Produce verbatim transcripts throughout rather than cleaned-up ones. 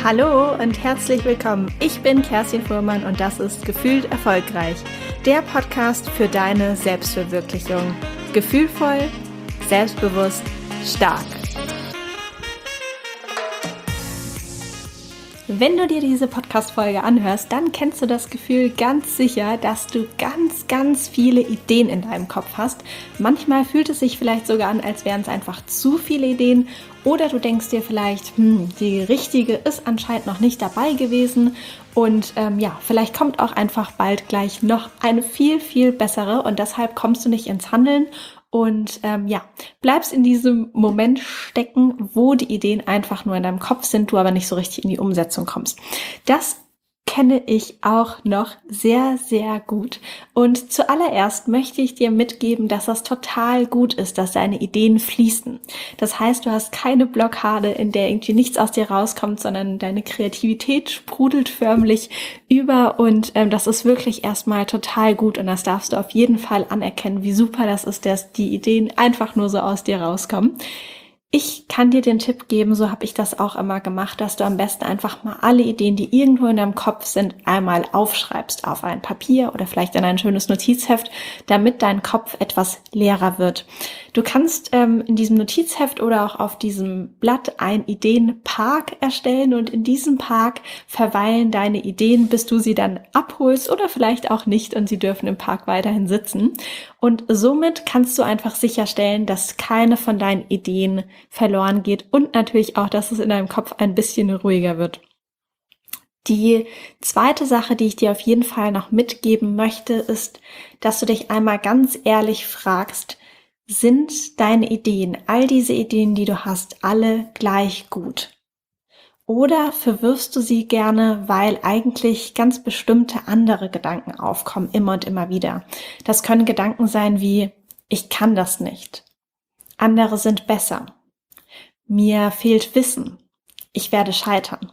Hallo und herzlich willkommen. Ich bin Kerstin Fuhrmann und das ist Gefühlt Erfolgreich, der Podcast für deine Selbstverwirklichung. Gefühlvoll, selbstbewusst, stark. Wenn du dir diese Podcast-Folge anhörst, dann kennst du das Gefühl ganz sicher, dass du ganz, ganz viele Ideen in deinem Kopf hast. Manchmal fühlt es sich vielleicht sogar an, als wären es einfach zu viele Ideen. Oder du denkst dir vielleicht, hm, die richtige ist anscheinend noch nicht dabei gewesen. Und ähm, ja, vielleicht kommt auch einfach bald gleich noch eine viel, viel bessere. Und deshalb kommst du nicht ins Handeln. Und ähm, ja, bleibst in diesem Moment stecken, wo die Ideen einfach nur in deinem Kopf sind, du aber nicht so richtig in die Umsetzung kommst. Das kenne ich auch noch sehr, sehr gut. Und zuallererst möchte ich dir mitgeben, dass das total gut ist, dass deine Ideen fließen. Das heißt, du hast keine Blockade, in der irgendwie nichts aus dir rauskommt, sondern deine Kreativität sprudelt förmlich über und ähm, das ist wirklich erstmal total gut und das darfst du auf jeden Fall anerkennen, wie super das ist, dass die Ideen einfach nur so aus dir rauskommen. Ich kann dir den Tipp geben, so habe ich das auch immer gemacht, dass du am besten einfach mal alle Ideen, die irgendwo in deinem Kopf sind, einmal aufschreibst auf ein Papier oder vielleicht in ein schönes Notizheft, damit dein Kopf etwas leerer wird. Du kannst ähm, in diesem Notizheft oder auch auf diesem Blatt einen Ideenpark erstellen und in diesem Park verweilen deine Ideen, bis du sie dann abholst oder vielleicht auch nicht und sie dürfen im Park weiterhin sitzen. Und somit kannst du einfach sicherstellen, dass keine von deinen Ideen verloren geht und natürlich auch, dass es in deinem Kopf ein bisschen ruhiger wird. Die zweite Sache, die ich dir auf jeden Fall noch mitgeben möchte, ist, dass du dich einmal ganz ehrlich fragst, sind deine Ideen, all diese Ideen, die du hast, alle gleich gut? Oder verwirfst du sie gerne, weil eigentlich ganz bestimmte andere Gedanken aufkommen, immer und immer wieder? Das können Gedanken sein wie, ich kann das nicht. Andere sind besser. Mir fehlt Wissen. Ich werde scheitern.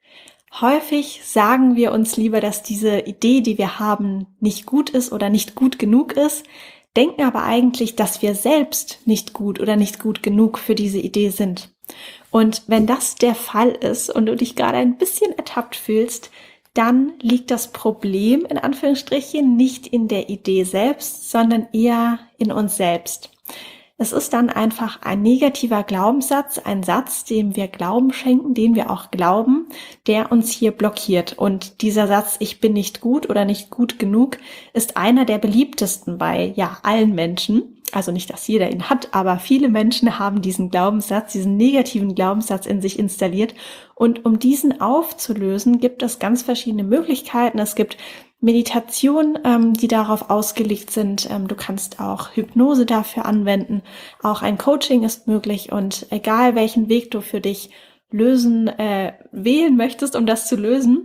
Häufig sagen wir uns lieber, dass diese Idee, die wir haben, nicht gut ist oder nicht gut genug ist, denken aber eigentlich, dass wir selbst nicht gut oder nicht gut genug für diese Idee sind. Und wenn das der Fall ist und du dich gerade ein bisschen ertappt fühlst, dann liegt das Problem in Anführungsstrichen nicht in der Idee selbst, sondern eher in uns selbst. Es ist dann einfach ein negativer Glaubenssatz, ein Satz, dem wir Glauben schenken, den wir auch glauben, der uns hier blockiert. Und dieser Satz, ich bin nicht gut oder nicht gut genug, ist einer der beliebtesten bei ja allen Menschen. Also nicht, dass jeder ihn hat, aber viele Menschen haben diesen Glaubenssatz, diesen negativen Glaubenssatz in sich installiert. Und um diesen aufzulösen, gibt es ganz verschiedene Möglichkeiten. Es gibt Meditationen, ähm, die darauf ausgelegt sind. Ähm, du kannst auch Hypnose dafür anwenden. Auch ein Coaching ist möglich. Und egal, welchen Weg du für dich lösen, äh, wählen möchtest, um das zu lösen,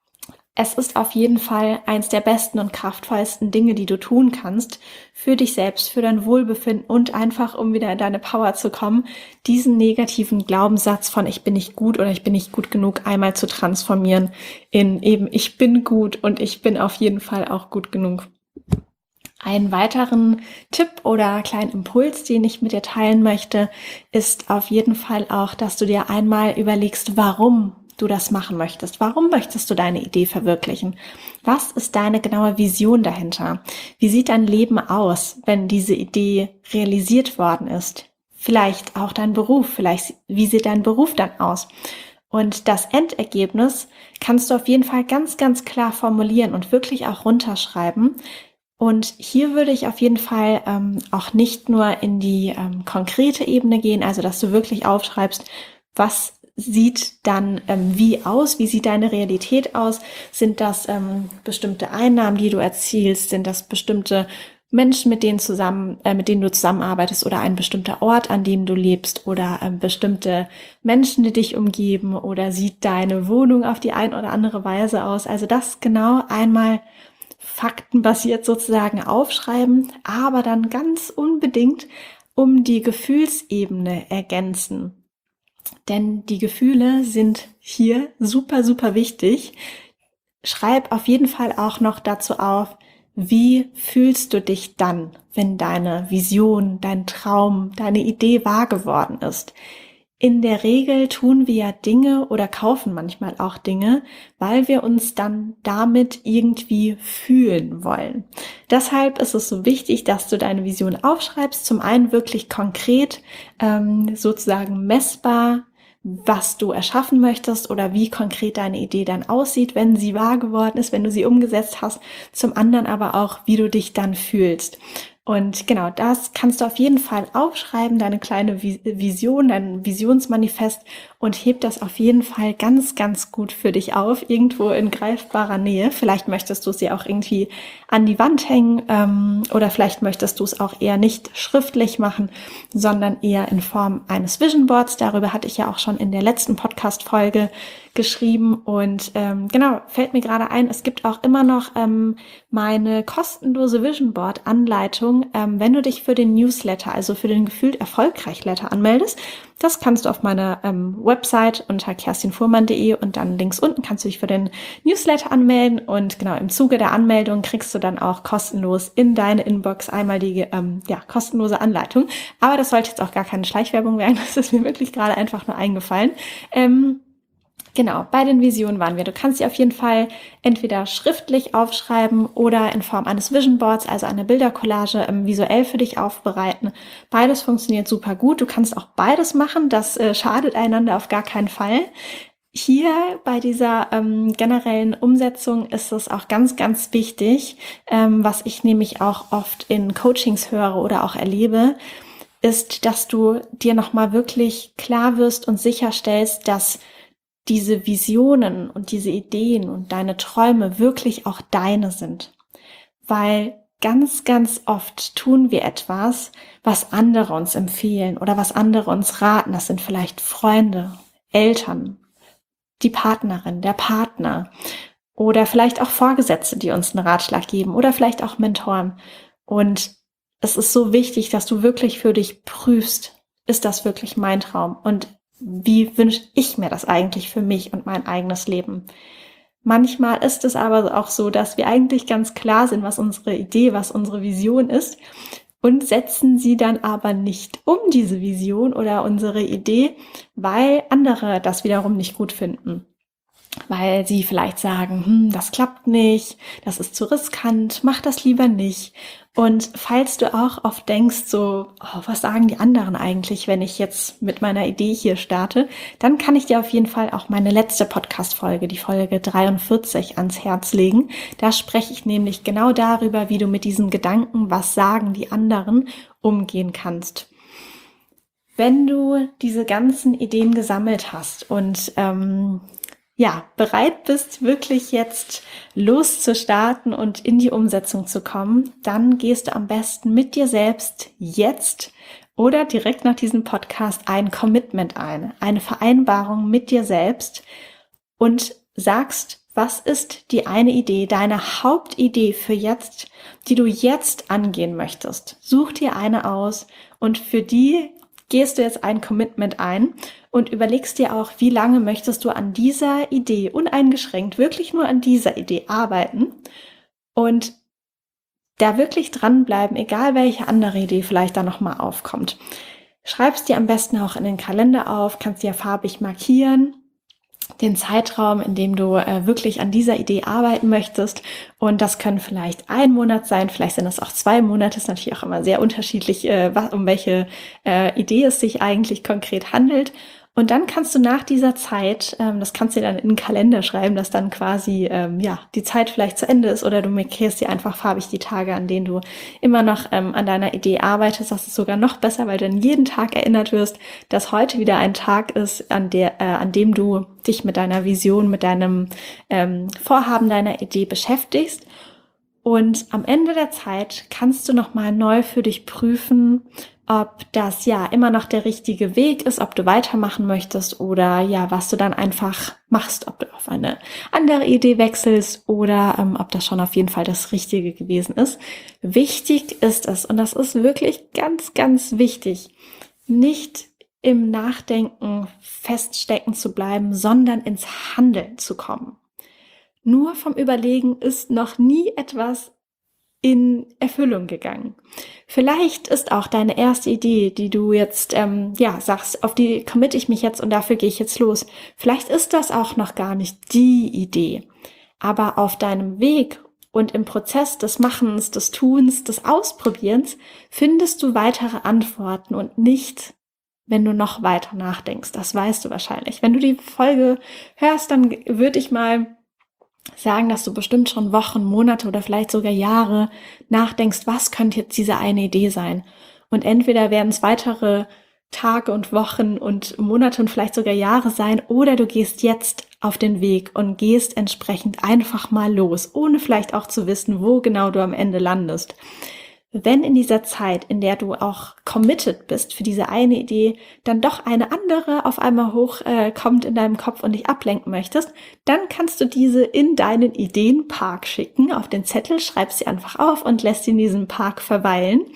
es ist auf jeden Fall eins der besten und kraftvollsten Dinge, die du tun kannst für dich selbst, für dein Wohlbefinden und einfach, um wieder in deine Power zu kommen, diesen negativen Glaubenssatz von ich bin nicht gut oder ich bin nicht gut genug einmal zu transformieren in eben ich bin gut und ich bin auf jeden Fall auch gut genug. Einen weiteren Tipp oder kleinen Impuls, den ich mit dir teilen möchte, ist auf jeden Fall auch, dass du dir einmal überlegst, warum du das machen möchtest. Warum möchtest du deine Idee verwirklichen? Was ist deine genaue Vision dahinter? Wie sieht dein Leben aus, wenn diese Idee realisiert worden ist? Vielleicht auch dein Beruf, vielleicht wie sieht dein Beruf dann aus? Und das Endergebnis kannst du auf jeden Fall ganz, ganz klar formulieren und wirklich auch runterschreiben. Und hier würde ich auf jeden Fall ähm, auch nicht nur in die ähm, konkrete Ebene gehen, also dass du wirklich aufschreibst, was sieht dann ähm, wie aus? Wie sieht deine Realität aus? Sind das ähm, bestimmte Einnahmen, die du erzielst? Sind das bestimmte Menschen, mit denen zusammen, äh, mit denen du zusammenarbeitest oder ein bestimmter Ort, an dem du lebst oder ähm, bestimmte Menschen, die dich umgeben oder sieht deine Wohnung auf die ein oder andere Weise aus? Also das genau einmal faktenbasiert sozusagen aufschreiben, aber dann ganz unbedingt um die Gefühlsebene ergänzen. Denn die Gefühle sind hier super, super wichtig. Schreib auf jeden Fall auch noch dazu auf, wie fühlst du dich dann, wenn deine Vision, dein Traum, deine Idee wahr geworden ist? in der Regel tun wir ja Dinge oder kaufen manchmal auch Dinge, weil wir uns dann damit irgendwie fühlen wollen. Deshalb ist es so wichtig, dass du deine Vision aufschreibst. Zum einen wirklich konkret, ähm, sozusagen messbar, was du erschaffen möchtest oder wie konkret deine Idee dann aussieht, wenn sie wahr geworden ist, wenn du sie umgesetzt hast. Zum anderen aber auch, wie du dich dann fühlst. Und genau, das kannst du auf jeden Fall aufschreiben, deine kleine Vision, dein Visionsmanifest, und heb das auf jeden Fall ganz, ganz gut für dich auf, irgendwo in greifbarer Nähe. Vielleicht möchtest du sie auch irgendwie an die Wand hängen ähm, oder vielleicht möchtest du es auch eher nicht schriftlich machen, sondern eher in Form eines Vision Boards. Darüber hatte ich ja auch schon in der letzten Podcast-Folge geschrieben und ähm, genau, fällt mir gerade ein, es gibt auch immer noch ähm, meine kostenlose Vision Board Anleitung, ähm, wenn du dich für den Newsletter, also für den Gefühlt Erfolgreich Letter anmeldest. Das kannst du auf meiner ähm, Website unter kerstin fuhrmann punkt de und dann links unten kannst du dich für den Newsletter anmelden und genau im Zuge der Anmeldung kriegst du dann auch kostenlos in deine Inbox einmal die ähm, ja kostenlose Anleitung. Aber das sollte jetzt auch gar keine Schleichwerbung werden, das ist mir wirklich gerade einfach nur eingefallen. Ähm, Genau, bei den Visionen waren wir. Du kannst sie auf jeden Fall entweder schriftlich aufschreiben oder in Form eines Vision Boards, also eine Bildercollage, ähm, visuell für dich aufbereiten. Beides funktioniert super gut. Du kannst auch beides machen. Das äh, schadet einander auf gar keinen Fall. Hier bei dieser ähm, generellen Umsetzung ist es auch ganz, ganz wichtig, ähm, was ich nämlich auch oft in Coachings höre oder auch erlebe, ist, dass du dir nochmal wirklich klar wirst und sicherstellst, dass diese Visionen und diese Ideen und deine Träume wirklich auch deine sind. Weil ganz, ganz oft tun wir etwas, was andere uns empfehlen oder was andere uns raten. Das sind vielleicht Freunde, Eltern, die Partnerin, der Partner oder vielleicht auch Vorgesetzte, die uns einen Ratschlag geben oder vielleicht auch Mentoren. Und es ist so wichtig, dass du wirklich für dich prüfst, ist das wirklich mein Traum? Und wie wünsche ich mir das eigentlich für mich und mein eigenes Leben? Manchmal ist es aber auch so, dass wir eigentlich ganz klar sind, was unsere Idee, was unsere Vision ist und setzen sie dann aber nicht um, diese Vision oder unsere Idee, weil andere das wiederum nicht gut finden. Weil sie vielleicht sagen, hm, das klappt nicht, das ist zu riskant, mach das lieber nicht. Und falls du auch oft denkst, so, oh, was sagen die anderen eigentlich, wenn ich jetzt mit meiner Idee hier starte, dann kann ich dir auf jeden Fall auch meine letzte Podcast-Folge, die Folge dreiundvierzig, ans Herz legen. Da spreche ich nämlich genau darüber, wie du mit diesem Gedanken, was sagen die anderen, umgehen kannst. Wenn du diese ganzen Ideen gesammelt hast und ähm, ja, bereit bist, wirklich jetzt loszustarten und in die Umsetzung zu kommen, dann gehst du am besten mit dir selbst jetzt oder direkt nach diesem Podcast ein Commitment ein, eine Vereinbarung mit dir selbst und sagst, was ist die eine Idee, deine Hauptidee für jetzt, die du jetzt angehen möchtest. Such dir eine aus und für die gehst du jetzt ein Commitment ein und überlegst dir auch, wie lange möchtest du an dieser Idee uneingeschränkt, wirklich nur an dieser Idee arbeiten und da wirklich dranbleiben, egal welche andere Idee vielleicht da nochmal aufkommt. Schreibst dir am besten auch in den Kalender auf, kannst dir farbig markieren, den Zeitraum, in dem du äh, wirklich an dieser Idee arbeiten möchtest. Und das können vielleicht ein Monat sein, vielleicht sind es auch zwei Monate. Ist natürlich auch immer sehr unterschiedlich, äh, um welche äh, Idee es sich eigentlich konkret handelt. Und dann kannst du nach dieser Zeit, ähm, das kannst du dir dann in den Kalender schreiben, dass dann quasi ähm, ja die Zeit vielleicht zu Ende ist oder du markierst dir einfach farbig die Tage, an denen du immer noch ähm, an deiner Idee arbeitest. Das ist sogar noch besser, weil du dann jeden Tag erinnert wirst, dass heute wieder ein Tag ist, an der, äh, an dem du dich mit deiner Vision, mit deinem ähm, Vorhaben, deiner Idee beschäftigst. Und am Ende der Zeit kannst du nochmal neu für dich prüfen, ob das ja immer noch der richtige Weg ist, ob du weitermachen möchtest oder ja, was du dann einfach machst, ob du auf eine andere Idee wechselst oder ähm, ob das schon auf jeden Fall das Richtige gewesen ist. Wichtig ist es, und das ist wirklich ganz, ganz wichtig, nicht im Nachdenken feststecken zu bleiben, sondern ins Handeln zu kommen. Nur vom Überlegen ist noch nie etwas in Erfüllung gegangen. Vielleicht ist auch deine erste Idee, die du jetzt ähm, ja sagst, auf die committe ich mich jetzt und dafür gehe ich jetzt los. Vielleicht ist das auch noch gar nicht die Idee, aber auf deinem Weg und im Prozess des Machens, des Tuns, des Ausprobierens findest du weitere Antworten und nicht, wenn du noch weiter nachdenkst. Das weißt du wahrscheinlich. Wenn du die Folge hörst, dann würde ich mal sagen, dass du bestimmt schon Wochen, Monate oder vielleicht sogar Jahre nachdenkst, was könnte jetzt diese eine Idee sein? Und entweder werden es weitere Tage und Wochen und Monate und vielleicht sogar Jahre sein, oder du gehst jetzt auf den Weg und gehst entsprechend einfach mal los, ohne vielleicht auch zu wissen, wo genau du am Ende landest. Wenn in dieser Zeit, in der du auch committed bist für diese eine Idee, dann doch eine andere auf einmal hochkommt äh, in deinem Kopf und dich ablenken möchtest, dann kannst du diese in deinen Ideenpark schicken, auf den Zettel, schreibst sie einfach auf und lässt sie in diesem Park verweilen.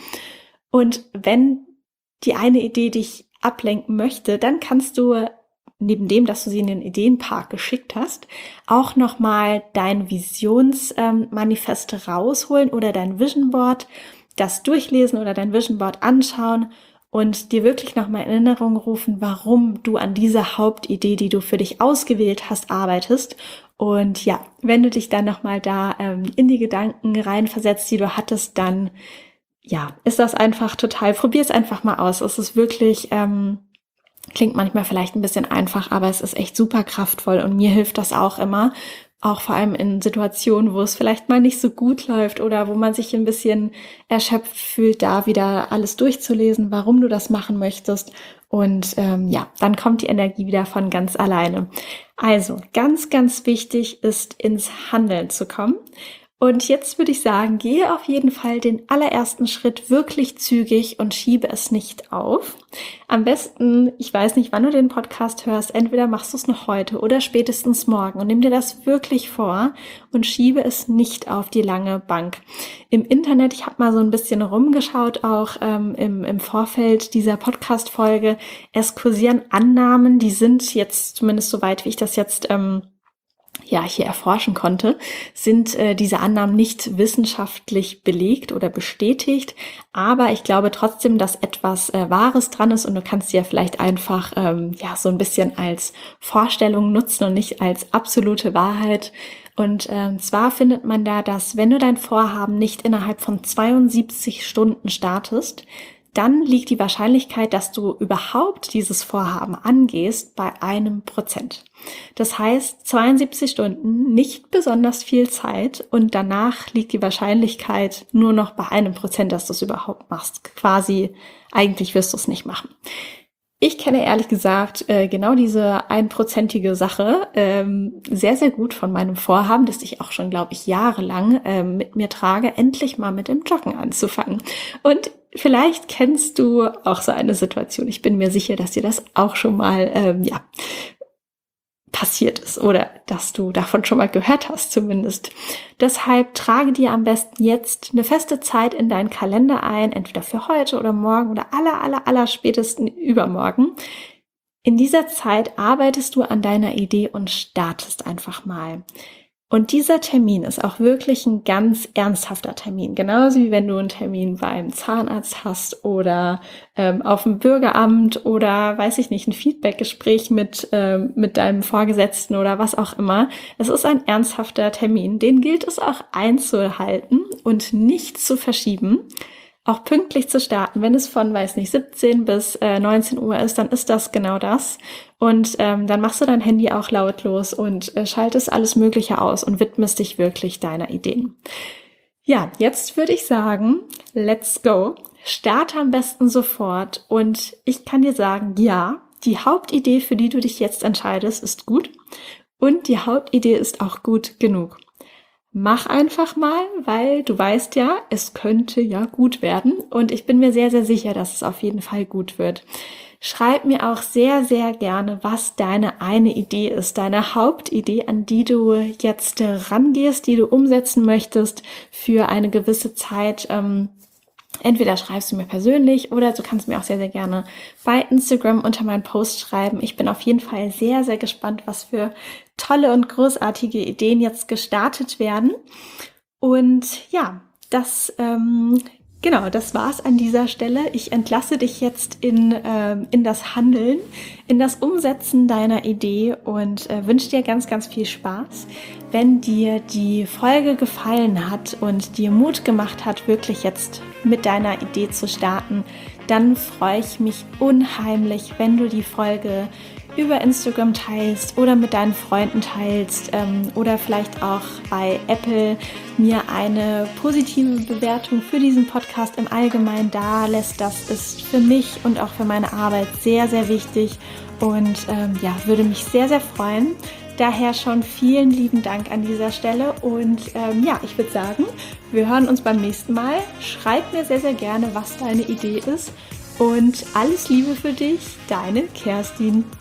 Und wenn die eine Idee dich ablenken möchte, dann kannst du, neben dem, dass du sie in den Ideenpark geschickt hast, auch nochmal dein Visionsmanifest ähm, rausholen oder dein Vision Board, das durchlesen oder dein Vision Board anschauen und dir wirklich nochmal in Erinnerung rufen, warum du an dieser Hauptidee, die du für dich ausgewählt hast, arbeitest. Und ja, wenn du dich dann nochmal da ähm, in die Gedanken reinversetzt, die du hattest, dann ja, ist das einfach total, probier es einfach mal aus. Es ist wirklich, ähm, klingt manchmal vielleicht ein bisschen einfach, aber es ist echt super kraftvoll und mir hilft das auch immer. Auch vor allem in Situationen, wo es vielleicht mal nicht so gut läuft oder wo man sich ein bisschen erschöpft fühlt, da wieder alles durchzulesen, warum du das machen möchtest. Und ähm, ja, dann kommt die Energie wieder von ganz alleine. Also ganz, ganz wichtig ist, ins Handeln zu kommen. Und jetzt würde ich sagen, gehe auf jeden Fall den allerersten Schritt wirklich zügig und schiebe es nicht auf. Am besten, ich weiß nicht, wann du den Podcast hörst, entweder machst du es noch heute oder spätestens morgen und nimm dir das wirklich vor und schiebe es nicht auf die lange Bank. Im Internet, ich habe mal so ein bisschen rumgeschaut, auch ähm, im, im Vorfeld dieser Podcast-Folge, es kursieren Annahmen, die sind jetzt, zumindest soweit wie ich das jetzt ähm, ja hier erforschen konnte, sind äh, diese Annahmen nicht wissenschaftlich belegt oder bestätigt, aber ich glaube trotzdem, dass etwas äh, Wahres dran ist und du kannst sie ja vielleicht einfach ähm, ja so ein bisschen als Vorstellung nutzen und nicht als absolute Wahrheit. Und ähm, zwar findet man da, dass wenn du dein Vorhaben nicht innerhalb von zweiundsiebzig Stunden startest, dann liegt die Wahrscheinlichkeit, dass du überhaupt dieses Vorhaben angehst, bei einem Prozent. Das heißt, zweiundsiebzig Stunden, nicht besonders viel Zeit und danach liegt die Wahrscheinlichkeit nur noch bei einem Prozent, dass du es überhaupt machst. Quasi, eigentlich wirst du es nicht machen. Ich kenne ehrlich gesagt äh, genau diese einprozentige Sache ähm, sehr, sehr gut von meinem Vorhaben, das ich auch schon, glaube ich, jahrelang ähm, mit mir trage, endlich mal mit dem Joggen anzufangen. Und vielleicht kennst du auch so eine Situation. Ich bin mir sicher, dass dir das auch schon mal ähm, ja passiert ist oder dass du davon schon mal gehört hast zumindest. Deshalb trage dir am besten jetzt eine feste Zeit in deinen Kalender ein, entweder für heute oder morgen oder aller, aller, aller spätesten übermorgen. In dieser Zeit arbeitest du an deiner Idee und startest einfach mal. Und dieser Termin ist auch wirklich ein ganz ernsthafter Termin. Genauso wie wenn du einen Termin beim Zahnarzt hast oder ähm, auf dem Bürgeramt oder, weiß ich nicht, ein Feedbackgespräch mit, ähm, mit deinem Vorgesetzten oder was auch immer. Es ist ein ernsthafter Termin. Den gilt es auch einzuhalten und nicht zu verschieben. Auch pünktlich zu starten. Wenn es von, weiß nicht, siebzehn bis äh, neunzehn Uhr ist, dann ist das genau das. Und ähm, dann machst du dein Handy auch lautlos und äh, schaltest alles Mögliche aus und widmest dich wirklich deiner Ideen. Ja, jetzt würde ich sagen, let's go. Starte am besten sofort und ich kann dir sagen, ja, die Hauptidee, für die du dich jetzt entscheidest, ist gut und die Hauptidee ist auch gut genug. Mach einfach mal, weil du weißt ja, es könnte ja gut werden und ich bin mir sehr, sehr sicher, dass es auf jeden Fall gut wird. Schreib mir auch sehr, sehr gerne, was deine eine Idee ist, deine Hauptidee, an die du jetzt rangehst, die du umsetzen möchtest für eine gewisse Zeit. Ähm, Entweder schreibst du mir persönlich oder du kannst mir auch sehr, sehr gerne bei Instagram unter meinen Post schreiben. Ich bin auf jeden Fall sehr, sehr gespannt, was für tolle und großartige Ideen jetzt gestartet werden. Und ja, das, ähm, genau, das war's an dieser Stelle. Ich entlasse dich jetzt in, ähm, in das Handeln, in das Umsetzen deiner Idee und äh, wünsche dir ganz, ganz viel Spaß. Wenn dir die Folge gefallen hat und dir Mut gemacht hat, wirklich jetzt mit deiner Idee zu starten, dann freue ich mich unheimlich, wenn du die Folge über Instagram teilst oder mit deinen Freunden teilst ähm, oder vielleicht auch bei Apple mir eine positive Bewertung für diesen Podcast im Allgemeinen da lässt. Das ist für mich und auch für meine Arbeit sehr, sehr wichtig und ähm, ja, würde mich sehr, sehr freuen. Daher schon vielen lieben Dank an dieser Stelle und ähm, ja, ich würde sagen, wir hören uns beim nächsten Mal. Schreib mir sehr, sehr gerne, was deine Idee ist und alles Liebe für dich, deine Kerstin.